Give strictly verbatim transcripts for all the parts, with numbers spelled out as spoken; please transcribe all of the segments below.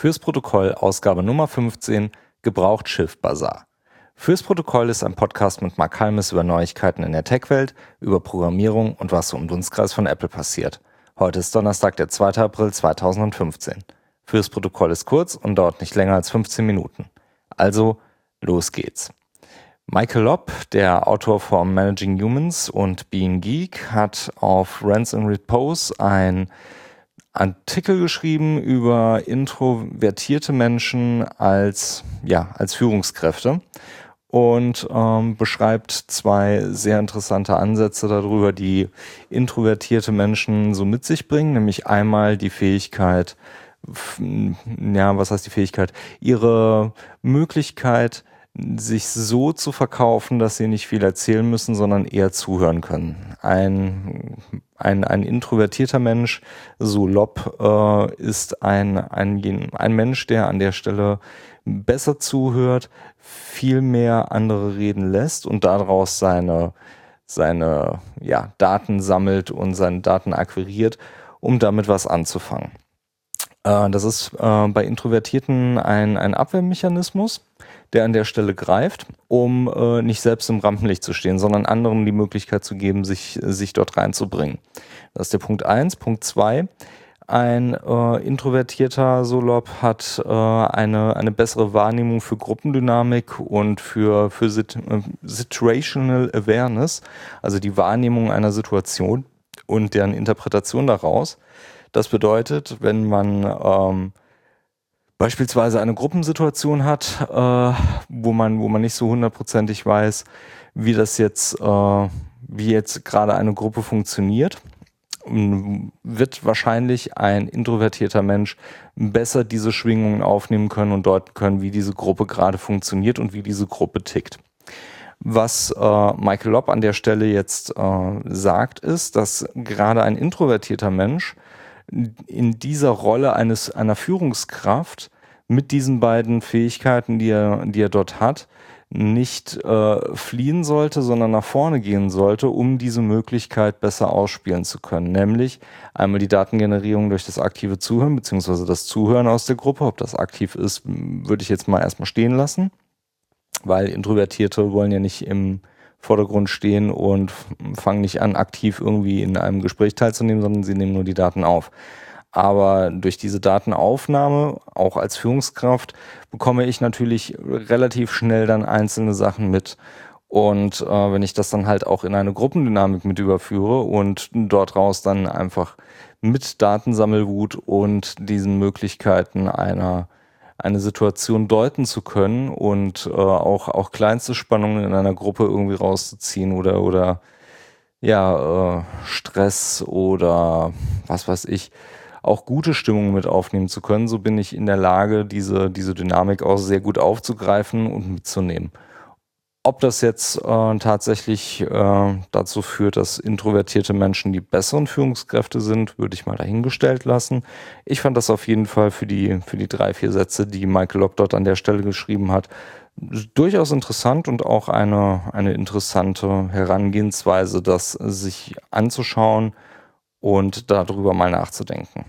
Fürs Protokoll Ausgabe Nummer fünfzehn, Gebraucht Schiff Basar. Fürs Protokoll ist ein Podcast mit Mark Halmes über Neuigkeiten in der Tech-Welt, über Programmierung und was so im Dunstkreis von Apple passiert. Heute ist Donnerstag, der zweite April zweitausendfünfzehn. Fürs Protokoll ist kurz und dauert nicht länger als fünfzehn Minuten. Also, los geht's. Michael Lopp, der Autor von Managing Humans und Being Geek, hat auf Rants and Repose ein Artikel geschrieben über introvertierte Menschen als, ja, als Führungskräfte und ähm, beschreibt zwei sehr interessante Ansätze darüber, die introvertierte Menschen so mit sich bringen, nämlich einmal die Fähigkeit, ja, was heißt die Fähigkeit? Ihre Möglichkeit, sich so zu verkaufen, dass sie nicht viel erzählen müssen, sondern eher zuhören können. Ein, ein, ein introvertierter Mensch, so Lopp, äh, ist ein, ein, ein Mensch, der an der Stelle besser zuhört, viel mehr andere reden lässt und daraus seine, seine ja, Daten sammelt und seine Daten akquiriert, um damit was anzufangen. Äh, das ist äh, bei Introvertierten ein, ein Abwehrmechanismus, der an der Stelle greift, um äh, nicht selbst im Rampenlicht zu stehen, sondern anderen die Möglichkeit zu geben, sich, sich dort reinzubringen. Das ist der Punkt eins. Punkt zwei. Ein äh, introvertierter Solop hat äh, eine, eine bessere Wahrnehmung für Gruppendynamik und für, für sit äh, Situational Awareness, also die Wahrnehmung einer Situation und deren Interpretation daraus. Das bedeutet, wenn man ähm, beispielsweise eine Gruppensituation hat, äh, wo man, wo man nicht so hundertprozentig weiß, wie das jetzt, äh, wie jetzt gerade eine Gruppe funktioniert, wird wahrscheinlich ein introvertierter Mensch besser diese Schwingungen aufnehmen können und deuten können, wie diese Gruppe gerade funktioniert und wie diese Gruppe tickt. Was äh, Michael Lopp an der Stelle jetzt äh, sagt, ist, dass gerade ein introvertierter Mensch in dieser Rolle eines einer Führungskraft mit diesen beiden Fähigkeiten, die er, die er dort hat, nicht äh, fliehen sollte, sondern nach vorne gehen sollte, um diese Möglichkeit besser ausspielen zu können. Nämlich einmal die Datengenerierung durch das aktive Zuhören, beziehungsweise das Zuhören aus der Gruppe. Ob das aktiv ist, würde ich jetzt mal erstmal stehen lassen, weil Introvertierte wollen ja nicht im Vordergrund stehen und fangen nicht an, aktiv irgendwie in einem Gespräch teilzunehmen, sondern sie nehmen nur die Daten auf. Aber durch diese Datenaufnahme, auch als Führungskraft, bekomme ich natürlich relativ schnell dann einzelne Sachen mit. Und äh, wenn ich das dann halt auch in eine Gruppendynamik mit überführe und dort raus dann einfach mit Datensammelwut und diesen Möglichkeiten einer eine Situation deuten zu können und äh, auch, auch kleinste Spannungen in einer Gruppe irgendwie rauszuziehen oder, oder ja, äh, Stress oder was weiß ich, auch gute Stimmung mit aufnehmen zu können, so bin ich in der Lage, diese, diese Dynamik auch sehr gut aufzugreifen und mitzunehmen. Ob das jetzt äh, tatsächlich äh, dazu führt, dass introvertierte Menschen die besseren Führungskräfte sind, würde ich mal dahingestellt lassen. Ich fand das auf jeden Fall für die, für die drei, vier Sätze, die Michael Lopp dort an der Stelle geschrieben hat, durchaus interessant und auch eine, eine interessante Herangehensweise, das sich anzuschauen und darüber mal nachzudenken.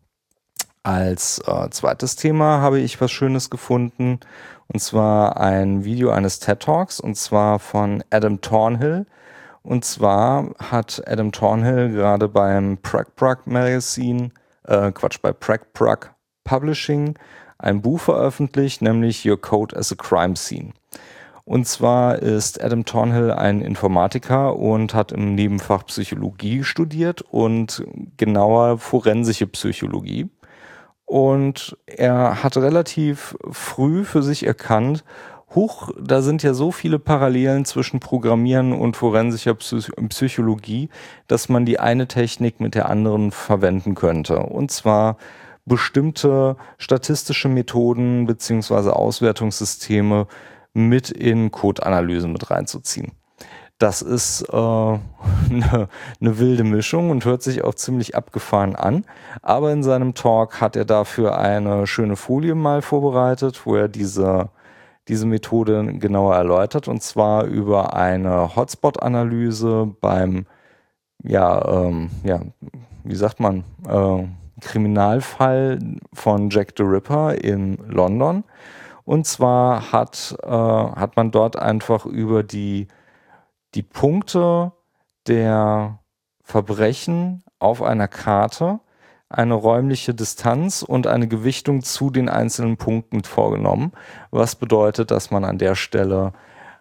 Als äh, zweites Thema habe ich was Schönes gefunden, und zwar ein Video eines TED Talks, und zwar von Adam Thornhill. Und zwar hat Adam Thornhill gerade beim Prag Prag Magazine, äh, Quatsch, bei Prag Prag Publishing ein Buch veröffentlicht, nämlich Your Code as a Crime Scene. Und zwar ist Adam Thornhill ein Informatiker und hat im Nebenfach Psychologie studiert und genauer forensische Psychologie. Und er hat relativ früh für sich erkannt, huch, da sind ja so viele Parallelen zwischen Programmieren und forensischer Psych- Psychologie, dass man die eine Technik mit der anderen verwenden könnte. Und zwar bestimmte statistische Methoden beziehungsweise Auswertungssysteme mit in Codeanalyse mit reinzuziehen. Das ist äh, eine, eine wilde Mischung und hört sich auch ziemlich abgefahren an. Aber in seinem Talk hat er dafür eine schöne Folie mal vorbereitet, wo er diese, diese Methode genauer erläutert. Und zwar über eine Hotspot-Analyse beim, ja, ähm, ja, wie sagt man, äh, Kriminalfall von Jack the Ripper in London. Und zwar hat, äh, hat man dort einfach über die, die Punkte der Verbrechen auf einer Karte eine räumliche Distanz und eine Gewichtung zu den einzelnen Punkten vorgenommen, was bedeutet, dass man an der Stelle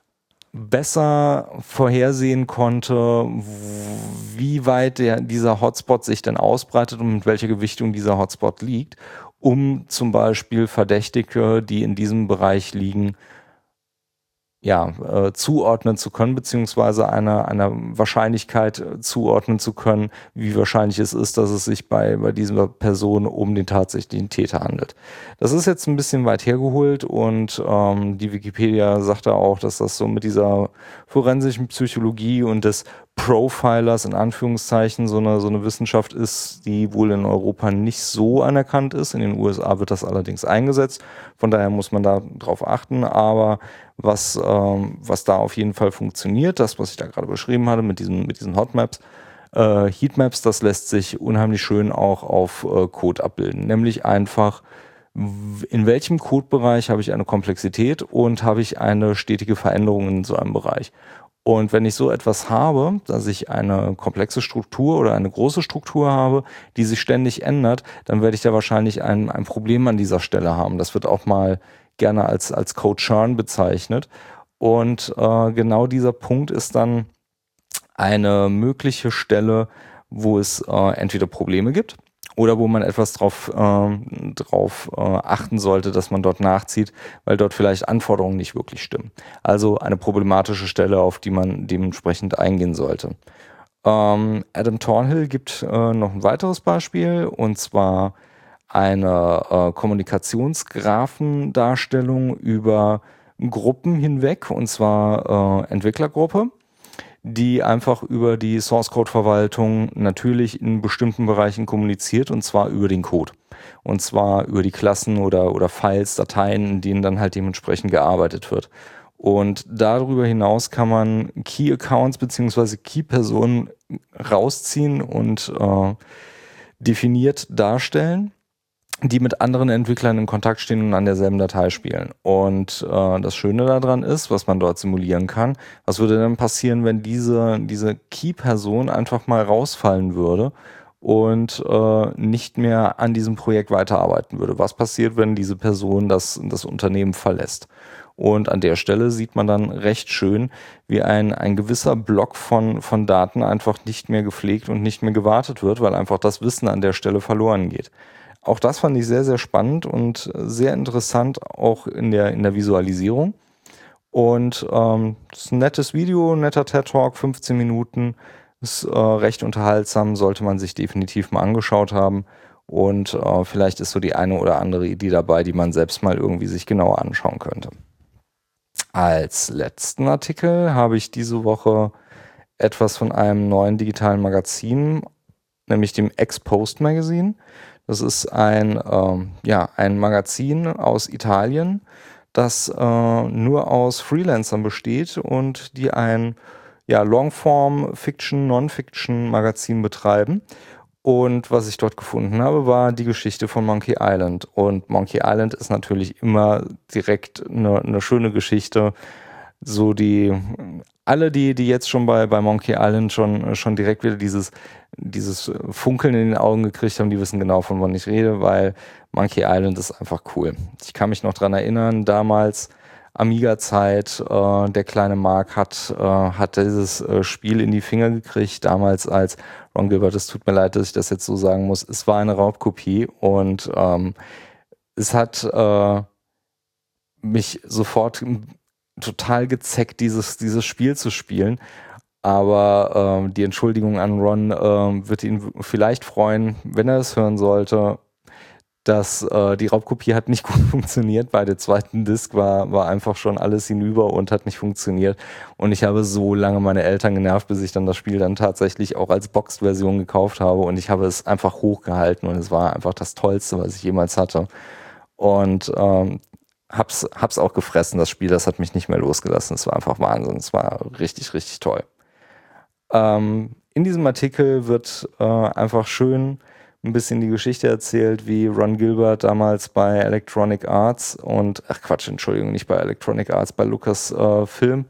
besser vorhersehen konnte, wie weit der, dieser Hotspot sich denn ausbreitet und mit welcher Gewichtung dieser Hotspot liegt, um zum Beispiel Verdächtige, die in diesem Bereich liegen, ja, äh, zuordnen zu können, beziehungsweise einer, einer Wahrscheinlichkeit äh, zuordnen zu können, wie wahrscheinlich es ist, dass es sich bei, bei dieser Person um den tatsächlichen Täter handelt. Das ist jetzt ein bisschen weit hergeholt und ähm, die Wikipedia sagt da auch, dass das so mit dieser forensischen Psychologie und des Profilers in Anführungszeichen so eine, so eine Wissenschaft ist, die wohl in Europa nicht so anerkannt ist. In den U S A wird das allerdings eingesetzt. Von daher muss man da drauf achten. Aber was, ähm, was da auf jeden Fall funktioniert, das, was ich da gerade beschrieben hatte mit diesen, mit diesen Hotmaps, äh, Heatmaps, das lässt sich unheimlich schön auch auf äh, Code abbilden. Nämlich einfach, in welchem Codebereich habe ich eine Komplexität und habe ich eine stetige Veränderung in so einem Bereich. Und wenn ich so etwas habe, dass ich eine komplexe Struktur oder eine große Struktur habe, die sich ständig ändert, dann werde ich da wahrscheinlich ein, ein Problem an dieser Stelle haben. Das wird auch mal gerne als, als Code Churn bezeichnet. Und äh, genau dieser Punkt ist dann eine mögliche Stelle, wo es äh, entweder Probleme gibt oder wo man etwas drauf, äh, drauf äh, achten sollte, dass man dort nachzieht, weil dort vielleicht Anforderungen nicht wirklich stimmen. Also eine problematische Stelle, auf die man dementsprechend eingehen sollte. Ähm, Adam Thornhill gibt äh, noch ein weiteres Beispiel, und zwar eine äh, Kommunikationsgraphendarstellung über Gruppen hinweg, und zwar äh, Entwicklergruppe, die einfach über die Source-Code-Verwaltung natürlich in bestimmten Bereichen kommuniziert, und zwar über den Code. Und zwar über die Klassen oder, oder Files, Dateien, in denen dann halt dementsprechend gearbeitet wird. Und darüber hinaus kann man Key-Accounts bzw. Key-Personen rausziehen und äh, definiert darstellen, die mit anderen Entwicklern in Kontakt stehen und an derselben Datei spielen. Und äh, das Schöne daran ist, was man dort simulieren kann, was würde denn passieren, wenn diese, diese Key-Person einfach mal rausfallen würde und äh, nicht mehr an diesem Projekt weiterarbeiten würde? Was passiert, wenn diese Person das, das Unternehmen verlässt? Und an der Stelle sieht man dann recht schön, wie ein, ein gewisser Block von, von Daten einfach nicht mehr gepflegt und nicht mehr gewartet wird, weil einfach das Wissen an der Stelle verloren geht. Auch das fand ich sehr, sehr spannend und sehr interessant, auch in der, in der Visualisierung. Und ähm, das ist ein nettes Video, ein netter TED-Talk, fünfzehn Minuten, ist äh, recht unterhaltsam, sollte man sich definitiv mal angeschaut haben. Und äh, vielleicht ist so die eine oder andere Idee dabei, die man selbst mal irgendwie sich genauer anschauen könnte. Als letzten Artikel habe ich diese Woche etwas von einem neuen digitalen Magazin, nämlich dem Exposed Magazine. Das ist ein, ähm, ja, ein Magazin aus Italien, das äh, nur aus Freelancern besteht und die ein ja, Longform-Fiction, Non-Fiction-Magazin betreiben. Und was ich dort gefunden habe, war die Geschichte von Monkey Island. Und Monkey Island ist natürlich immer direkt eine, eine schöne Geschichte. So die, alle, die, die jetzt schon bei, bei Monkey Island schon, schon direkt wieder dieses, dieses Funkeln in den Augen gekriegt haben, die wissen genau, von wann ich rede, weil Monkey Island ist einfach cool. Ich kann mich noch dran erinnern, damals Amiga-Zeit, äh, der kleine Mark hat, äh, hat dieses äh, Spiel in die Finger gekriegt, damals als Ron Gilbert, es tut mir leid, dass ich das jetzt so sagen muss, es war eine Raubkopie und ähm, es hat äh, mich sofort total gezeckt, dieses, dieses Spiel zu spielen. Aber ähm, die Entschuldigung an Ron ähm, wird ihn vielleicht freuen, wenn er es hören sollte, dass äh, die Raubkopie hat nicht gut funktioniert. Bei der zweiten Disc war, war einfach schon alles hinüber und hat nicht funktioniert. Und ich habe so lange meine Eltern genervt, bis ich dann das Spiel dann tatsächlich auch als Boxed-Version gekauft habe. Und ich habe es einfach hochgehalten und es war einfach das Tollste, was ich jemals hatte. Und ähm, hab's, hab's auch gefressen, das Spiel, das hat mich nicht mehr losgelassen. Es war einfach Wahnsinn, es war richtig, richtig toll. Ähm, in diesem Artikel wird äh, einfach schön ein bisschen die Geschichte erzählt, wie Ron Gilbert damals bei Electronic Arts und, ach Quatsch, Entschuldigung, nicht bei Electronic Arts, bei Lucas äh, Film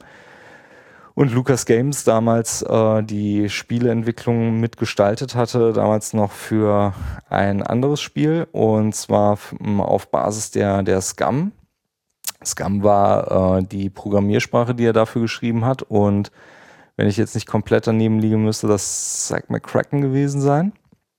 und Lucas Games damals äh, die Spieleentwicklung mitgestaltet hatte, damals noch für ein anderes Spiel, und zwar f- auf Basis der, der Scum. Scum war äh, die Programmiersprache, die er dafür geschrieben hat, und wenn ich jetzt nicht komplett daneben liege, müsste das Zack McCracken gewesen sein.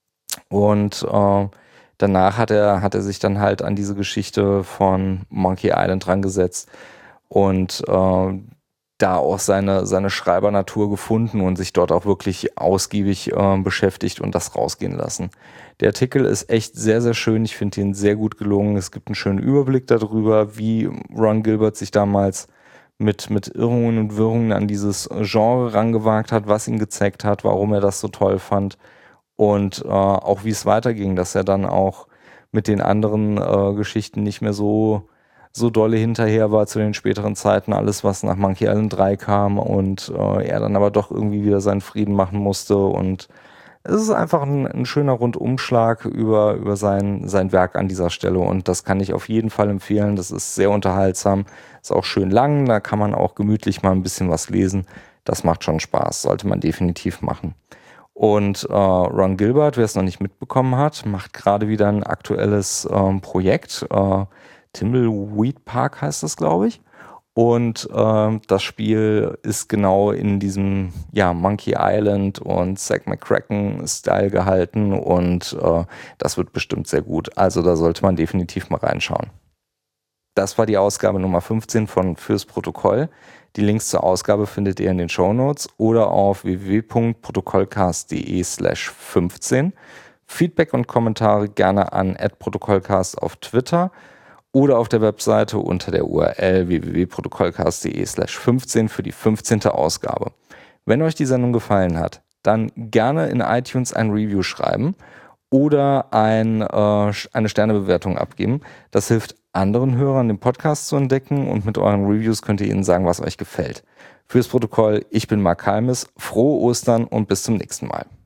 Und äh, danach hat er, hat er sich dann halt an diese Geschichte von Monkey Island dran gesetzt und äh, da auch seine, seine Schreibernatur gefunden und sich dort auch wirklich ausgiebig äh, beschäftigt und das rausgehen lassen. Der Artikel ist echt sehr, sehr schön. Ich finde ihn sehr gut gelungen. Es gibt einen schönen Überblick darüber, wie Ron Gilbert sich damals mit, mit Irrungen und Wirrungen an dieses Genre rangewagt hat, was ihn gezeigt hat, warum er das so toll fand und äh, auch wie es weiterging, dass er dann auch mit den anderen äh, Geschichten nicht mehr so, so dolle hinterher war zu den späteren Zeiten, alles was nach Monkey Island drei kam und äh, er dann aber doch irgendwie wieder seinen Frieden machen musste, und es ist einfach ein, ein schöner Rundumschlag über, über sein, sein Werk an dieser Stelle, und das kann ich auf jeden Fall empfehlen. Das ist sehr unterhaltsam, ist auch schön lang, da kann man auch gemütlich mal ein bisschen was lesen. Das macht schon Spaß, sollte man definitiv machen. Und äh, Ron Gilbert, wer es noch nicht mitbekommen hat, macht gerade wieder ein aktuelles ähm, Projekt. Äh, Thimbleweed Park heißt das, glaube ich. Und ähm, das Spiel ist genau in diesem ja, Monkey Island und Zack McCracken-Style gehalten, und äh, das wird bestimmt sehr gut. Also da sollte man definitiv mal reinschauen. Das war die Ausgabe Nummer fünfzehn von Fürs Protokoll. Die Links zur Ausgabe findet ihr in den Shownotes oder auf w w w punkt protokollcast punkt de slash fünfzehn. Feedback und Kommentare gerne an at protokollcast auf Twitter oder auf der Webseite unter der U R L w w w punkt protokollcast punkt de slash fünfzehn für die fünfzehnte Ausgabe. Wenn euch die Sendung gefallen hat, dann gerne in iTunes ein Review schreiben oder ein, äh, eine Sternebewertung abgeben. Das hilft anderen Hörern, den Podcast zu entdecken, und mit euren Reviews könnt ihr ihnen sagen, was euch gefällt. Fürs Protokoll, ich bin Mark Halmes, frohe Ostern und bis zum nächsten Mal.